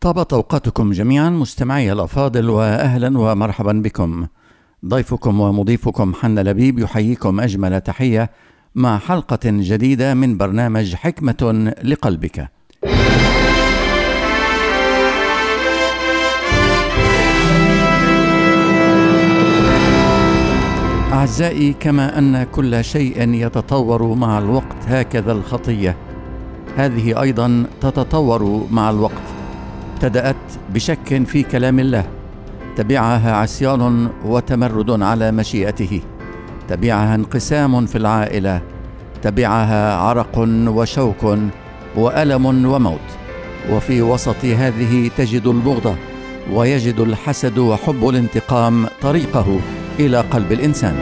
طابت أوقاتكم جميعا مستمعي الأفاضل، وأهلا ومرحبا بكم. ضيفكم ومضيفكم حنا لبيب يحييكم أجمل تحية مع حلقة جديدة من برنامج حكمة لقلبك. أعزائي، كما أن كل شيء يتطور مع الوقت، هكذا الخطية هذه أيضا تتطور مع الوقت. ابتدأت بشك في كلام الله، تبعها عصيان وتمرد على مشيئته، تبعها انقسام في العائلة، تبعها عرق وشوك وألم وموت، وفي وسط هذه تجد البغضة ويجد الحسد وحب الانتقام طريقه إلى قلب الإنسان.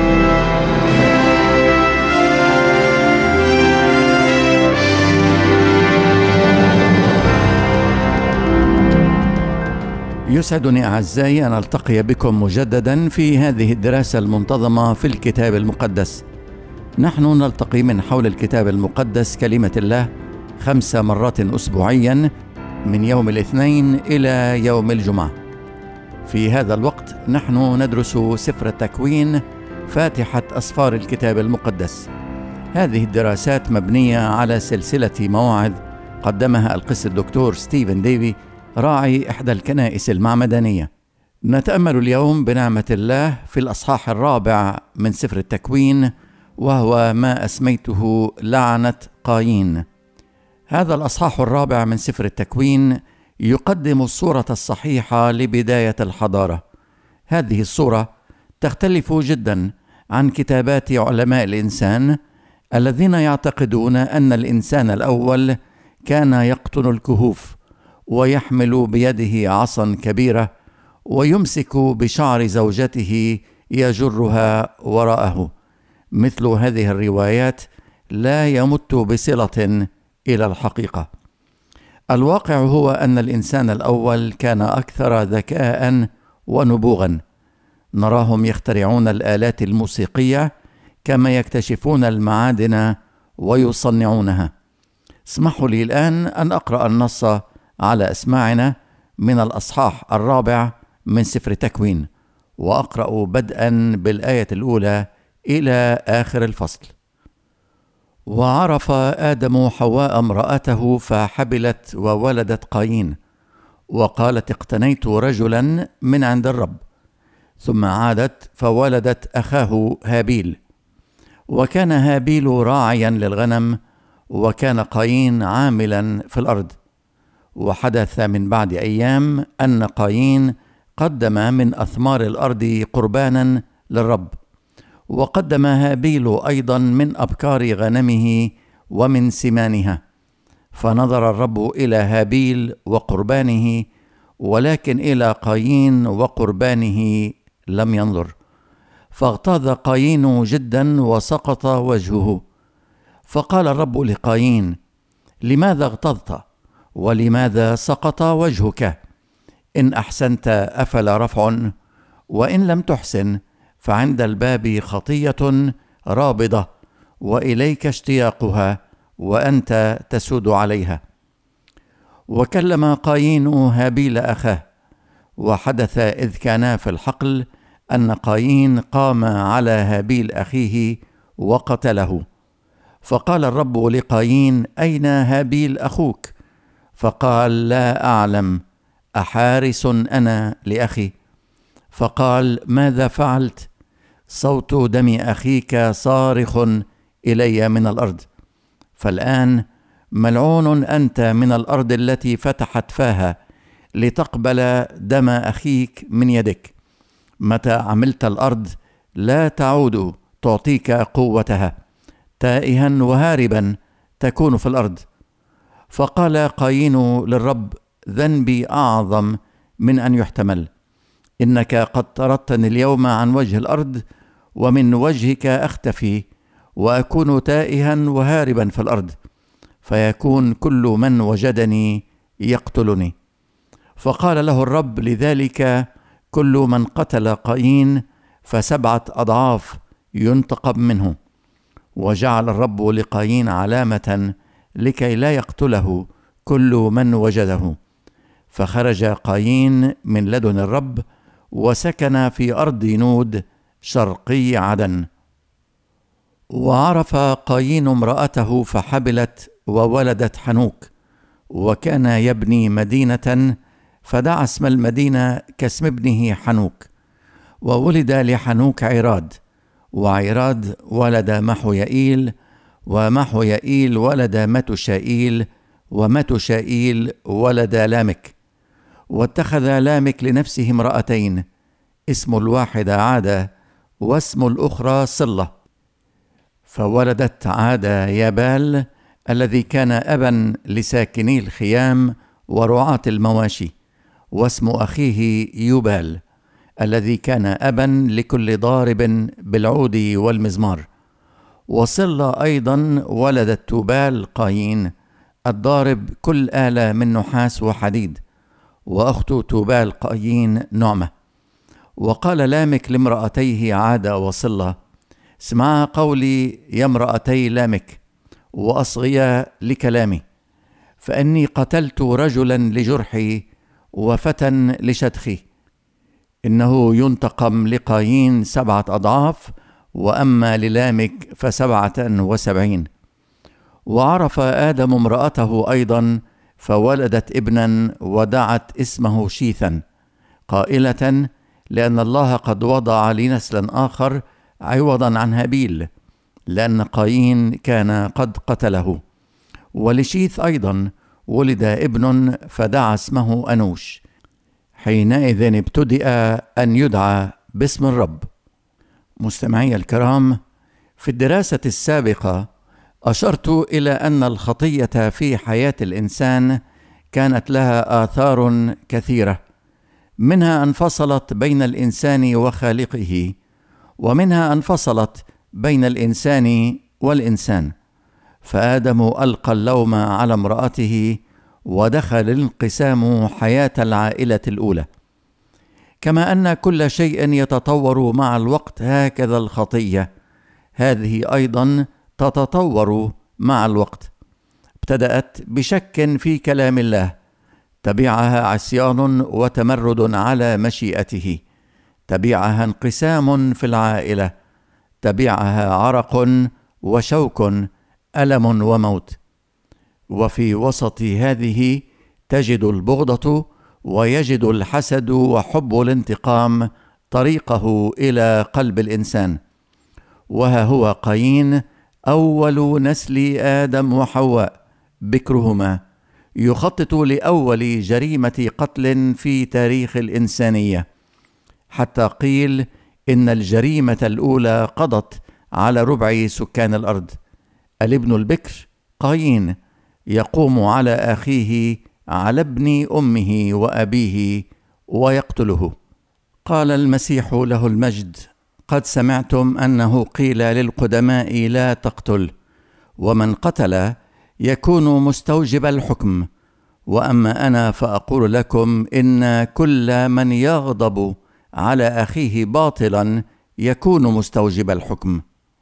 يسعدني أعزائي أن ألتقي بكم مجددا في هذه الدراسة المنتظمة في الكتاب المقدس. نحن نلتقي من حول الكتاب المقدس كلمة الله 5 مرات أسبوعيا، من يوم الاثنين إلى يوم الجمعة. في هذا الوقت نحن ندرس سفر التكوين، فاتحة أسفار الكتاب المقدس. هذه الدراسات مبنية على سلسلة مواعظ قدمها القس الدكتور ستيفن ديفي، راعي إحدى الكنائس المعمدانية. نتأمل اليوم بنعمة الله في الأصحاح 4 من سفر التكوين، وهو ما أسميته لعنة قايين. هذا الأصحاح 4 من سفر التكوين يقدم الصورة الصحيحة لبداية الحضارة. هذه الصورة تختلف جدا عن كتابات علماء الإنسان الذين يعتقدون أن الإنسان الأول كان يقطن الكهوف ويحمل بيده عصا كبيرة ويمسك بشعر زوجته يجرها وراءه. مثل هذه الروايات لا يمت بصلة إلى الحقيقة. الواقع هو أن الإنسان الأول كان أكثر ذكاء ونبوغا. نراهم يخترعون الآلات الموسيقية كما يكتشفون المعادن ويصنعونها. اسمحوا لي الآن أن أقرأ النص على أسماعنا من الأصحاح 4 من سفر التكوين، وأقرأ بدءا بالآية الأولى إلى آخر الفصل. وعرف آدم حواء امرأته فحبلت وولدت قايين، وقالت اقتنيت رجلا من عند الرب. ثم عادت فولدت أخاه هابيل، وكان هابيل راعيا للغنم، وكان قايين عاملا في الأرض. وحدث من بعد أيام أن قايين قدم من أثمار الأرض قربانا للرب، وقدم هابيل أيضا من أبكار غنمه ومن سمانها. فنظر الرب إلى هابيل وقربانه، ولكن إلى قايين وقربانه لم ينظر. فاغتاظ قايين جدا وسقط وجهه. فقال الرب لقايين: لماذا اغتظت؟ ولماذا سقط وجهك؟ إن أحسنت أفلا رفع، وإن لم تحسن فعند الباب خطية رابضة، وإليك اشتياقها، وأنت تسود عليها. وكلم قايين هابيل أخاه. وحدث إذ كانا في الحقل أن قايين قام على هابيل أخيه وقتله. فقال الرب لقايين: أين هابيل أخوك؟ فقال: لا أعلم، أحارس أنا لأخي؟ فقال: ماذا فعلت؟ صوت دم أخيك صارخ إلي من الأرض. فالآن ملعون أنت من الأرض التي فتحت فاها لتقبل دم أخيك من يدك. متى عملت الأرض لا تعود تعطيك قوتها، تائها وهاربا تكون في الأرض. فقال قايين للرب: ذنبي أعظم من أن يحتمل. إنك قد طردتني اليوم عن وجه الأرض، ومن وجهك أختفي، وأكون تائها وهاربا في الأرض، فيكون كل من وجدني يقتلني. فقال له الرب: لذلك كل من قتل قايين ف7 أضعاف ينتقم منه. وجعل الرب لقايين علامة لكي لا يقتله كل من وجده. فخرج قايين من لدن الرب وسكن في أرض نود شرقي عدن. وعرف قايين امرأته فحبلت وولدت حنوك، وكان يبني مدينة فدعا اسم المدينة كاسم ابنه حنوك. وولد لحنوك عراد، وعراد ولد محويائيل، ومحويائيل ولد متشائيل، ومتشائيل ولد لامك. واتخذ لامك لنفسه امرأتين، اسم الواحدة عادة واسم الأخرى صلة. فولدت عادة يابال الذي كان أبا لساكني الخيام ورعاة المواشي، واسم أخيه يوبال الذي كان أبا لكل ضارب بالعود والمزمار. وصلة أيضا ولدت توبال قايين الضارب كل آلة من نحاس وحديد، وأخت توبال قايين نعمة. وقال لامك لامرأتيه عادة وصلة: اسمعا قولي يا امرأتي لامك، وأصغيا لكلامي، فإني قتلت رجلا لجرحي وفتى لشدخي. إنه ينتقم لقايين 7 أضعاف، وأما للامك ف77. وعرف آدم امرأته أيضا فولدت ابنا ودعت اسمه شيثا، قائلة: لأن الله قد وضع لي نسلا آخر عوضا عن هابيل، لأن قايين كان قد قتله. ولشيث أيضا ولد ابن فدعا اسمه أنوش. حينئذ ابتدأ أن يدعى باسم الرب. مستمعي الكرام، في الدراسة السابقة أشرت إلى أن الخطية في حياة الإنسان كانت لها آثار كثيرة، منها انفصلت بين الإنسان وخالقه، ومنها انفصلت بين الإنسان والإنسان. فآدم ألقى اللوم على امرأته، ودخل الانقسام حياة العائلة الأولى. كما أن كل شيء يتطور مع الوقت، هكذا الخطية هذه أيضا تتطور مع الوقت. ابتدأت بشك في كلام الله، تبعها عصيان وتمرد على مشيئته، تبعها انقسام في العائلة، تبعها عرق وشوك، ألم وموت. وفي وسط هذه تجد البغضة، ويجد الحسد وحب الانتقام طريقه إلى قلب الإنسان. وها هو قايين أول نسل آدم وحواء بكرهما يخطط لأول جريمة قتل في تاريخ الإنسانية، حتى قيل إن الجريمة الأولى قضت على ربع سكان الأرض. الابن البكر قايين يقوم على أخيه على ابن أمه وأبيه ويقتله. قال المسيح له المجد: قد سمعتم أنه قيل للقدماء لا تقتل، ومن قتل يكون مستوجب الحكم. وأما أنا فأقول لكم إن كل من يغضب على أخيه باطلا يكون مستوجب الحكم.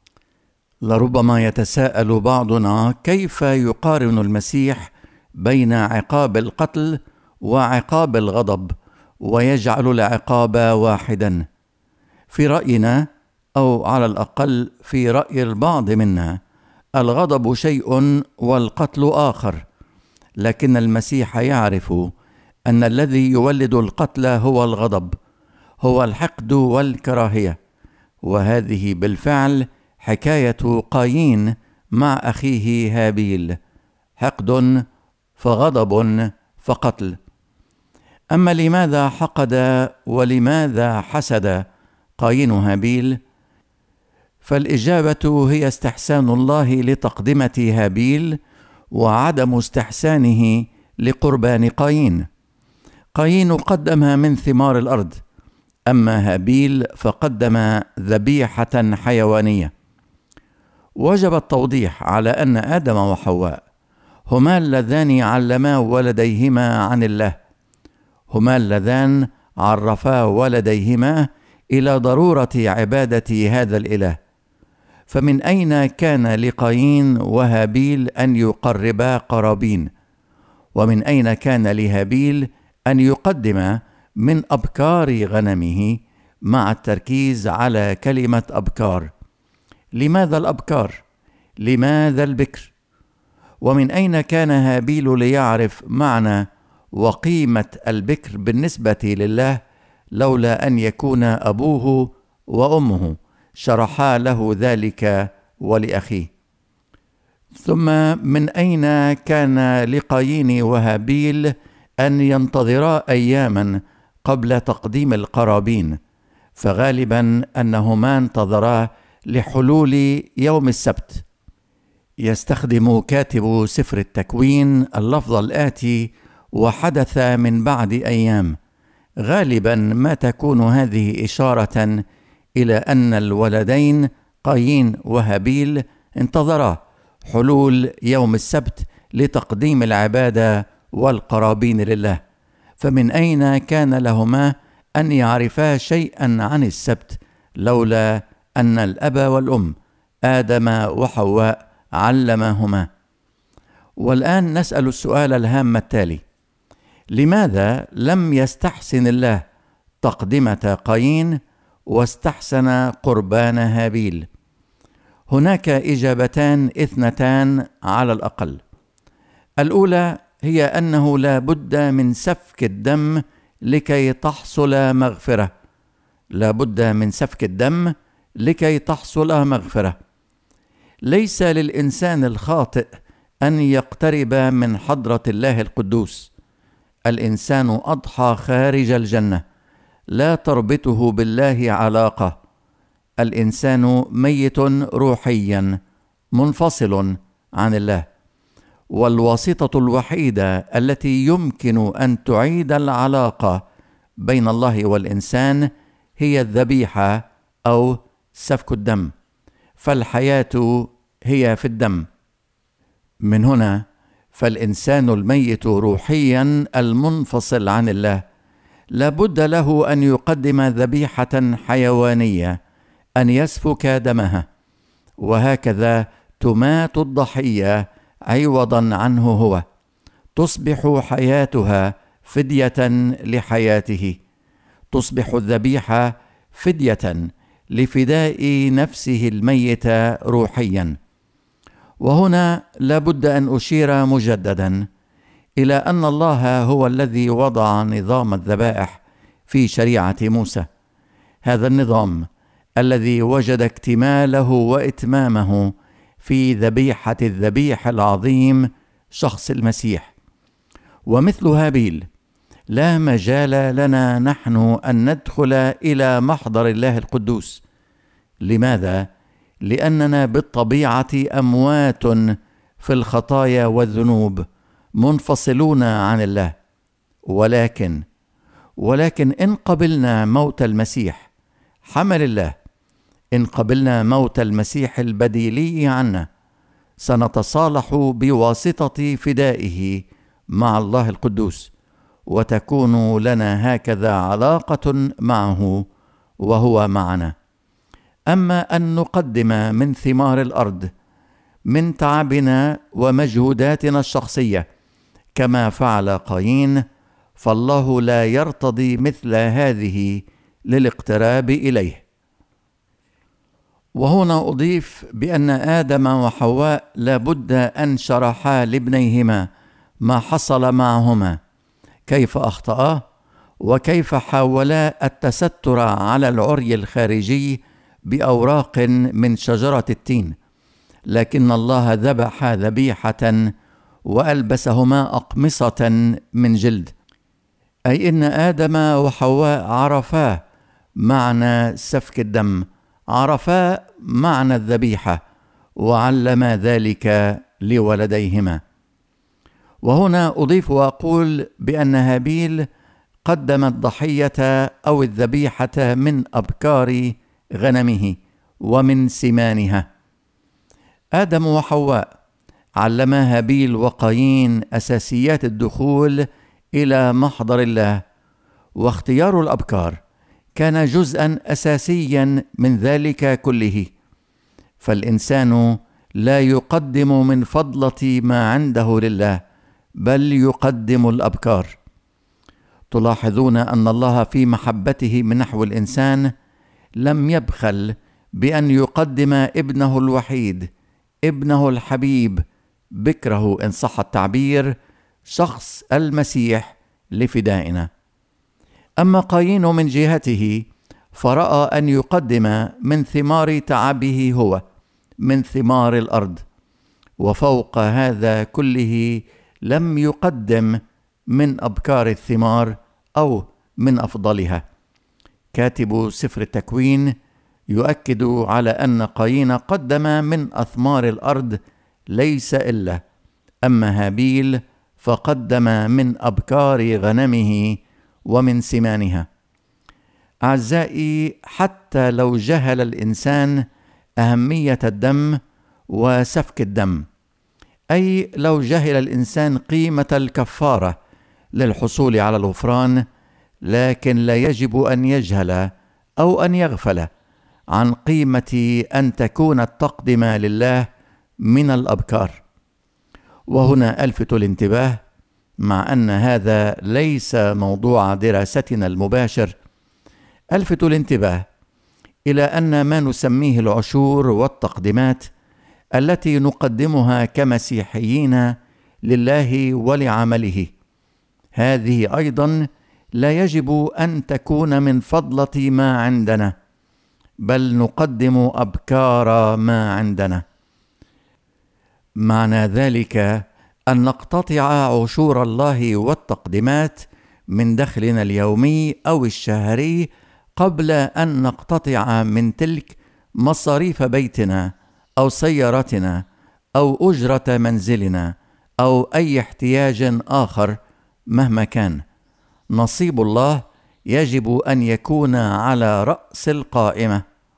لربما يتساءل بعضنا كيف يقارن المسيح بين عقاب القتل وعقاب الغضب، ويجعل العقاب واحدا. في رأينا، أو على الأقل في رأي البعض منا، الغضب شيء والقتل آخر، لكن المسيح يعرف أن الذي يولد القتل هو الغضب، هو الحقد والكراهية. وهذه بالفعل حكاية قايين مع أخيه هابيل: حقد فغضب فقتل. أما لماذا حقد ولماذا حسد قايين هابيل؟ فالإجابة هي استحسان الله لتقدمة هابيل، وعدم استحسانه لقربان قايين. قايين قدم من ثمار الأرض، أما هابيل فقدم ذبيحة حيوانية. وجب التوضيح على أن آدم وحواء هما اللذان علما ولديهما عن الله، هما اللذان عرفا ولديهما إلى ضرورة عبادة هذا الإله. فمن أين كان لقايين وهابيل أن يقربا قرابين؟ ومن أين كان لهابيل أن يقدم من أبكار غنمه، مع التركيز على كلمة أبكار. لماذا الأبكار؟ لماذا البكر؟ ومن أين كان هابيل ليعرف معنى وقيمة البكر بالنسبة لله لولا أن يكون أبوه وأمه شرحا له ذلك ولأخيه؟ ثم من أين كان لقايين وهابيل أن ينتظرا أياما قبل تقديم القرابين؟ فغالبا أنهما انتظرا لحلول يوم السبت. يستخدم كاتب سفر التكوين اللفظ الآتي: وحدث من بعد أيام. غالبا ما تكون هذه إشارة إلى أن الولدين قايين وهابيل انتظرا حلول يوم السبت لتقديم العبادة والقرابين لله. فمن أين كان لهما أن يعرفا شيئا عن السبت لولا أن الأب والأم آدم وحواء علماهما؟ والآن نسأل السؤال الهام التالي: لماذا لم يستحسن الله تقدمة قايين واستحسن قربان هابيل؟ هناك إجابتان اثنتان على الأقل. الأولى هي أنه لا بد من سفك الدم لكي تحصل مغفرة. لا بد من سفك الدم لكي تحصل مغفرة. ليس للإنسان الخاطئ أن يقترب من حضرة الله القدوس. الإنسان أضحى خارج الجنة، لا تربطه بالله علاقة. الإنسان ميت روحيا منفصل عن الله، والواسطة الوحيدة التي يمكن أن تعيد العلاقة بين الله والإنسان هي الذبيحة أو سفك الدم، فالحياة هي في الدم. من هنا فالإنسان الميت روحيا المنفصل عن الله لابد له أن يقدم ذبيحة حيوانية، أن يسفك دمها، وهكذا تمات الضحية عوضا عنه هو، تصبح حياتها فدية لحياته، تصبح الذبيحة فدية لفداء نفسه الميتة روحيا. وهنا لابد أن أشير مجددا إلى أن الله هو الذي وضع نظام الذبائح في شريعة موسى. هذا النظام الذي وجد اكتماله وإتمامه في ذبيحة الذبيح العظيم شخص المسيح. ومثل هابيل لا مجال لنا نحن أن ندخل إلى محضر الله القدوس. لماذا؟ لأننا بالطبيعة أموات في الخطايا والذنوب، منفصلون عن الله. ولكن إن قبلنا موت المسيح حمل الله، إن قبلنا موت المسيح البديلي عنا، سنتصالح بواسطة فدائه مع الله القدوس، وتكون لنا هكذا علاقة معه وهو معنا. أما أن نقدم من ثمار الأرض، من تعبنا ومجهوداتنا الشخصية كما فعل قايين، فالله لا يرتضي مثل هذه للاقتراب إليه. وهنا أضيف بأن آدم وحواء لابد أن شرحا لابنيهما ما حصل معهما، كيف أخطأا وكيف حاولا التستر على العري الخارجي بأوراق من شجرة التين، لكن الله ذبح ذبيحة وألبسهما أقمصة من جلد. أي إن آدم وحواء عرفا معنى سفك الدم، عرفا معنى الذبيحة، وعلما ذلك لولديهما. وهنا أضيف وأقول بأن هابيل قدم الضحية أو الذبيحة من أبكار غنمه ومن سمانها. آدم وحواء علما هابيل وقايين أساسيات الدخول إلى محضر الله، واختيار الأبكار كان جزءا أساسيا من ذلك كله. فالإنسان لا يقدم من فضلة ما عنده لله، بل يقدم الأبكار. تلاحظون أن الله في محبته من نحو الإنسان لم يبخل بأن يقدم ابنه الوحيد، ابنه الحبيب، بكره إن صح التعبير، شخص المسيح، لفدائنا. أما قايين من جهته فرأى أن يقدم من ثمار تعبه هو، من ثمار الأرض، وفوق هذا كله لم يقدم من أبكار الثمار أو من أفضلها. كاتب سفر التكوين يؤكد على أن قايين قدم من أثمار الأرض ليس إلا، أما هابيل فقدم من أبكار غنمه ومن سمانها. أعزائي، حتى لو جهل الإنسان أهمية الدم وسفك الدم، أي لو جهل الإنسان قيمة الكفارة للحصول على الغفران، لكن لا يجب أن يجهل أو أن يغفل عن قيمة أن تكون التقدمة لله من الأبكار. وهنا ألفت الانتباه، مع أن هذا ليس موضوع دراستنا المباشر، ألفت الانتباه إلى أن ما نسميه العشور والتقديمات التي نقدمها كمسيحيين لله ولعمله، هذه أيضا لا يجب أن تكون من فضلة ما عندنا، بل نقدم أبكار ما عندنا. معنى ذلك أن نقتطع عشور الله والتقديمات من دخلنا اليومي أو الشهري قبل أن نقتطع من تلك مصاريف بيتنا أو سيارتنا أو أجرة منزلنا أو أي احتياج آخر مهما كان. نصيب الله يجب أن يكون على رأس القائمة.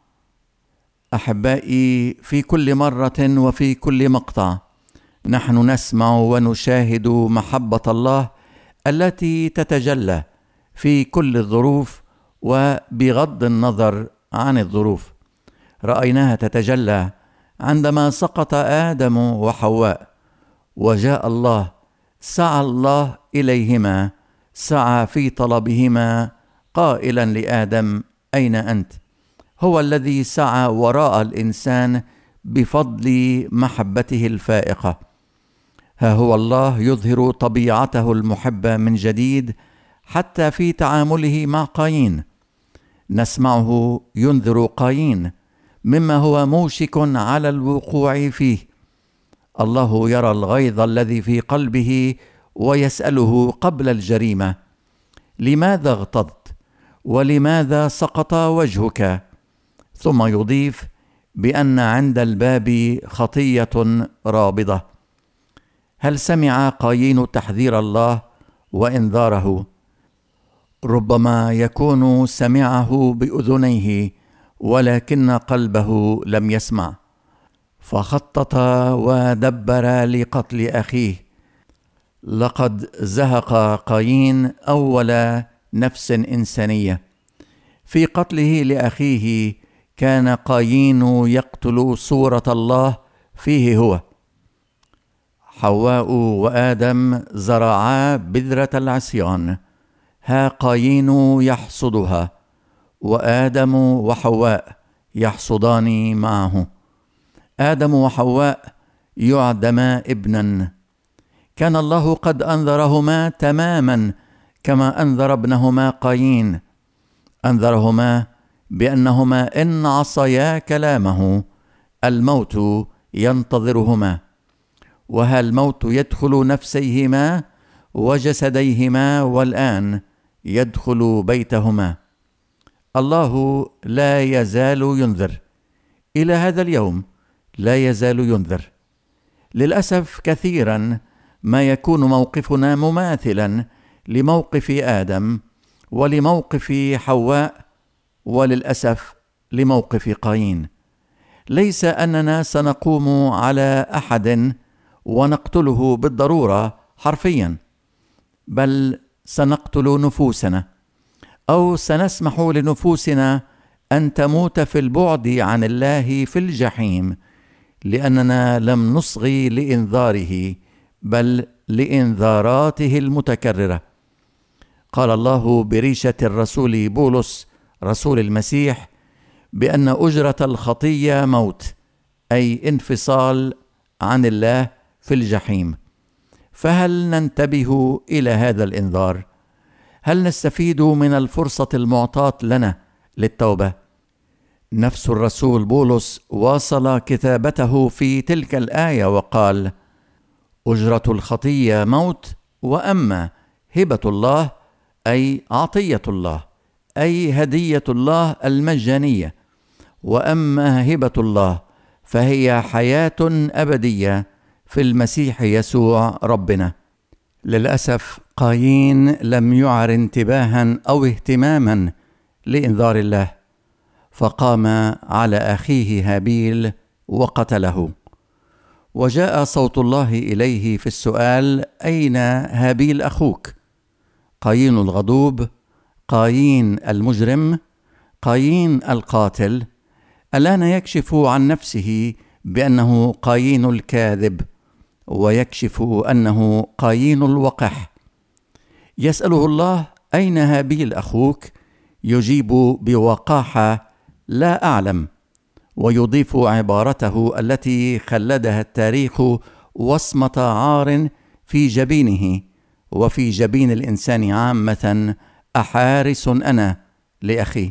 أحبائي، في كل مرة وفي كل مقطع نحن نسمع ونشاهد محبة الله التي تتجلى في كل الظروف وبغض النظر عن الظروف. رأيناها تتجلى عندما سقط آدم وحواء وجاء الله، سعى الله إليهما، سعى في طلبهما قائلا لآدم: أين أنت؟ هو الذي سعى وراء الإنسان بفضل محبته الفائقة. ها هو الله يظهر طبيعته المحبة من جديد حتى في تعامله مع قايين. نسمعه ينذر قايين مما هو موشك على الوقوع فيه. الله يرى الغيظ الذي في قلبه ويسأله قبل الجريمة: لماذا اغتظت؟ ولماذا سقط وجهك؟ ثم يضيف بأن عند الباب خطية رابضة. هل سمع قايين تحذير الله وإنذاره؟ ربما يكون سمعه بأذنيه ولكن قلبه لم يسمع، فخطط ودبر لقتل أخيه. لقد زهق قايين أول نفس إنسانية. في قتله لأخيه كان قايين يقتل صورة الله فيه هو. حواء وآدم زرعا بذرة العصيان، ها قايين يحصدها، وآدم وحواء يحصدان معه. آدم وحواء يعدما ابنا. كان الله قد أنذرهما تماما كما أنذر ابنهما قايين. أنذرهما بأنهما إن عصيا كلامه الموت ينتظرهما، وها الموت يدخل نفسيهما وجسديهما، والآن يدخل بيتهما. الله لا يزال ينذر، إلى هذا اليوم لا يزال ينذر. للأسف كثيرا ما يكون موقفنا مماثلا لموقف آدم ولموقف حواء، وللأسف لموقف قايين. ليس أننا سنقوم على أحد ونقتله بالضرورة حرفيا، بل سنقتل نفوسنا، أو سنسمح لنفوسنا أن تموت في البعد عن الله في الجحيم، لأننا لم نصغي لإنذاره بل لإنذاراته المتكررة. قال الله بريشة الرسول بولس رسول المسيح بأن أجرة الخطية موت، أي انفصال عن الله في الجحيم. فهل ننتبه إلى هذا الإنذار؟ هل نستفيد من الفرصة المعطاة لنا للتوبة؟ نفس الرسول بولس واصل كتابته في تلك الآية وقال: أجرة الخطية موت، وأما هبة الله أي عطية الله، أي هدية الله المجانية، وأما هبة الله فهي حياة أبدية في المسيح يسوع ربنا. للأسف قايين لم يعر انتباها أو اهتماما لإنذار الله، فقام على أخيه هابيل وقتله. وجاء صوت الله إليه في السؤال: أين هابيل أخوك؟ قايين الغضوب، قايين المجرم، قايين القاتل، الآن يكشف عن نفسه بأنه قايين الكاذب، ويكشف أنه قايين الوقح. يسأله الله: أين هابيل أخوك؟ يجيب بوقاحة: لا أعلم. ويضيف عبارته التي خلدها التاريخ وصمة عار في جبينه وفي جبين الإنسان عامة: أحارس أنا لأخي.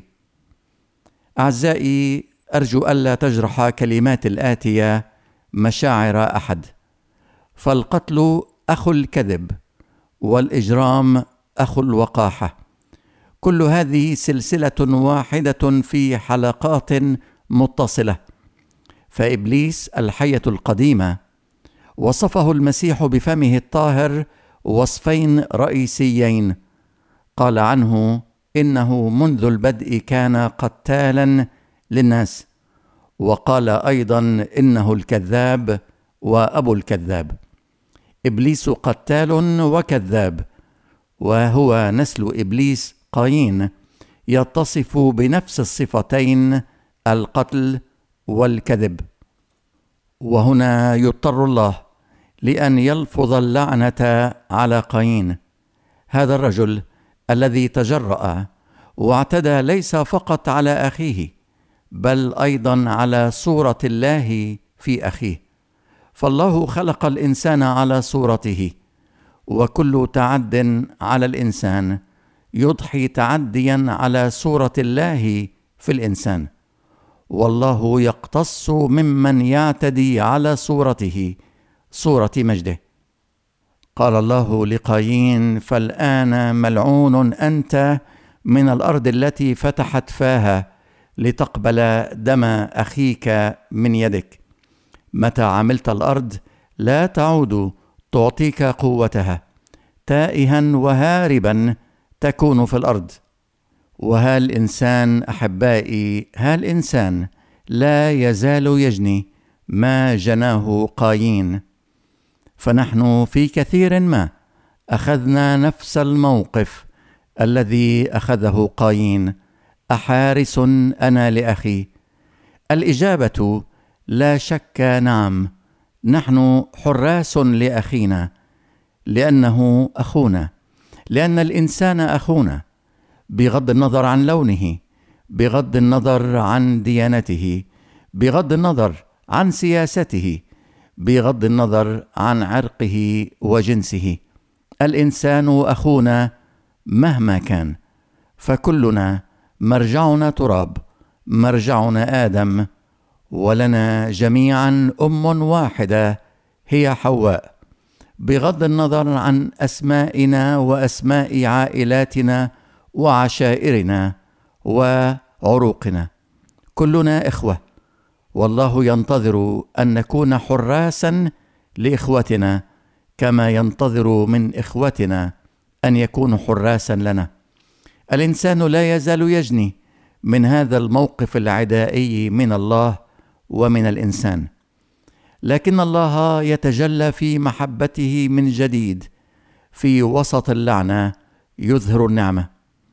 أعزائي، أرجو ألا تجرح كلمات الآتية مشاعر أحد، فالقتل أخو الكذب، والإجرام أخو الوقاحة. كل هذه سلسلة واحدة في حلقات متصلة. فإبليس الحية القديمة وصفه المسيح بفمه الطاهر وصفين رئيسيين. قال عنه إنه منذ البدء كان قتالا للناس، وقال أيضا إنه الكذاب وأبو الكذاب. إبليس قتال وكذاب، وهو نسل إبليس قايين يتصف بنفس الصفتين: القتل والكذب. وهنا يضطر الله لأن يلفظ اللعنة على قايين، هذا الرجل الذي تجرأ واعتدى ليس فقط على أخيه، بل أيضا على صورة الله في أخيه. فالله خلق الإنسان على صورته، وكل تعد على الإنسان يضحي تعديا على صورة الله في الإنسان، والله يقتص ممن يعتدي على صورته، صورة مجده. قال الله لقايين: فالآن ملعون أنت من الأرض التي فتحت فاها لتقبل دم أخيك من يدك. متى عملت الأرض لا تعود تعطيك قوتها، تائها وهاربا تكون في الأرض. وها الإنسان أحبائي، ها الإنسان لا يزال يجني ما جناه قايين. فنحن في كثير ما أخذنا نفس الموقف الذي أخذه قايين: أحارس أنا لأخي. الإجابة لا شك نعم، نحن حراس لأخينا، لأنه أخونا، لأن الإنسان أخونا، بغض النظر عن لونه، بغض النظر عن ديانته، بغض النظر عن سياسته، بغض النظر عن عرقه وجنسه. الإنسان أخونا مهما كان، فكلنا مرجعنا تراب، مرجعنا آدم، ولنا جميعا أم واحدة هي حواء، بغض النظر عن أسمائنا وأسماء عائلاتنا وعشائرنا وعروقنا. كلنا إخوة، والله ينتظر أن نكون حراسا لإخوتنا كما ينتظر من إخوتنا أن يكونوا حراسا لنا. الإنسان لا يزال يجني من هذا الموقف العدائي من الله ومن الإنسان، لكن الله يتجلى في محبته من جديد في وسط اللعنة، يظهر النعمة.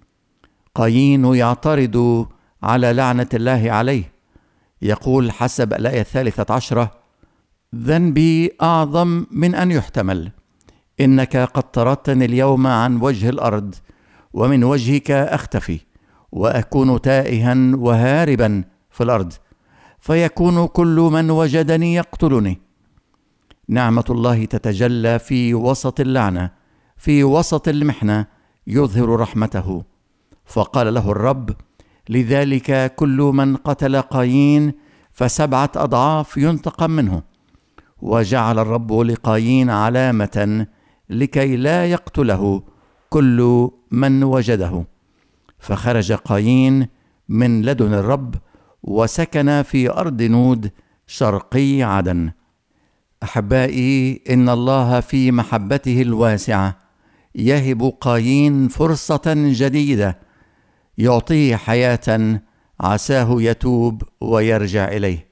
قايين يعترض على لعنة الله عليه، يقول حسب الآية 13: ذنبي أعظم من أن يحتمل، إنك قد طردتني اليوم عن وجه الأرض، ومن وجهك أختفي، وأكون تائها وهاربا في الأرض، فيكون كل من وجدني يقتلني. نعمة الله تتجلى في وسط اللعنة، في وسط المحنة يظهر رحمته. فقال له الرب: لذلك كل من قتل قايين ف7 أضعاف ينتقم منه. وجعل الرب لقايين علامة لكي لا يقتله كل من وجده. فخرج قايين من لدن الرب وسكن في أرض نود شرقي عدن. أحبائي، إن الله في محبته الواسعة يهب قايين فرصة جديدة، يعطيه حياة عساه يتوب ويرجع إليه.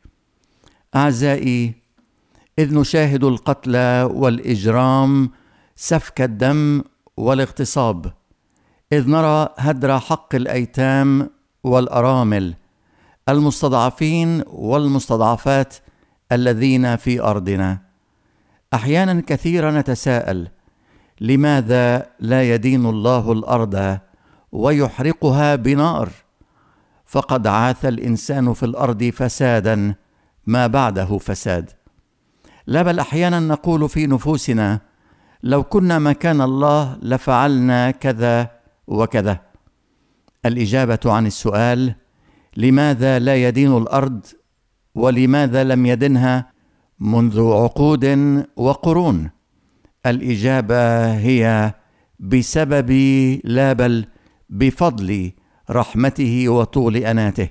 أعزائي، إذ نشاهد القتل والإجرام، سفك الدم والاغتصاب، إذ نرى هدر حق الأيتام والأرامل، المستضعفين والمستضعفات الذين في أرضنا، أحيانا كثيرة نتساءل: لماذا لا يدين الله الأرض ويحرقها بنار؟ فقد عاث الإنسان في الأرض فسادا ما بعده فساد. لا، بل أحيانا نقول في نفوسنا: لو كنا مكان الله لفعلنا كذا وكذا. الإجابة عن السؤال لماذا لا يدين الأرض ولماذا لم يدنها منذ عقود وقرون، الإجابة هي بسبب، لا بل بفضل رحمته وطول أناته.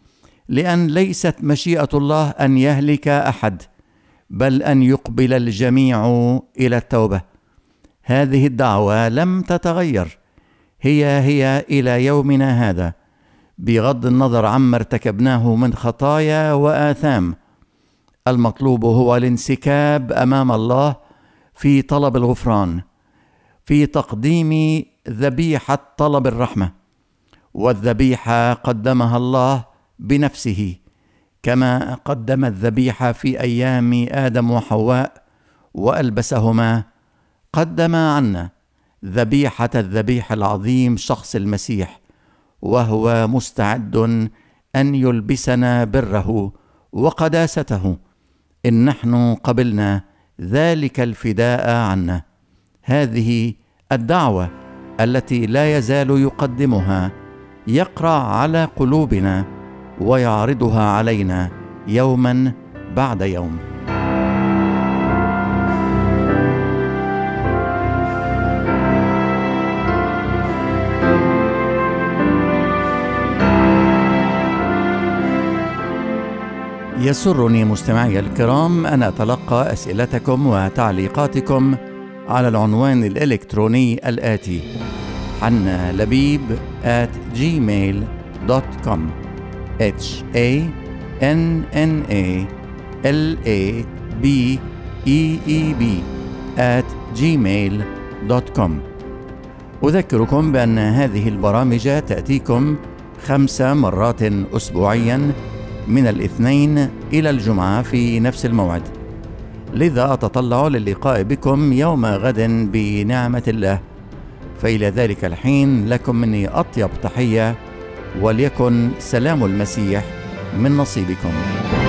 لأن ليست مشيئة الله أن يهلك أحد، بل أن يقبل الجميع إلى التوبة. هذه الدعوة لم تتغير، هي إلى يومنا هذا، بغض النظر عما ارتكبناه من خطايا وآثام. المطلوب هو الانسكاب أمام الله في طلب الغفران، في تقديم ذبيحة طلب الرحمة. والذبيحة قدمها الله بنفسه، كما قدم الذبيحة في أيام آدم وحواء وألبسهما. قدم عنا ذبيحة الذبيح العظيم شخص المسيح، وهو مستعد أن يلبسنا بره وقداسته إن نحن قبلنا ذلك الفداء عنا. هذه الدعوة التي لا يزال يقدمها، يقرع على قلوبنا ويعرضها علينا يوما بعد يوم. يسرني مستمعي الكرام أن أتلقى أسئلتكم وتعليقاتكم على العنوان الإلكتروني الآتي: hannalabib@gmail.com hannalabeb@gmail.com. أذكركم بأن هذه البرامج تأتيكم 5 مرات أسبوعيا من الاثنين إلى الجمعة في نفس الموعد، لذا أتطلع للقاء بكم يوم غد بنعمة الله. فإلى ذلك الحين لكم مني أطيب تحية، وليكن سلام المسيح من نصيبكم.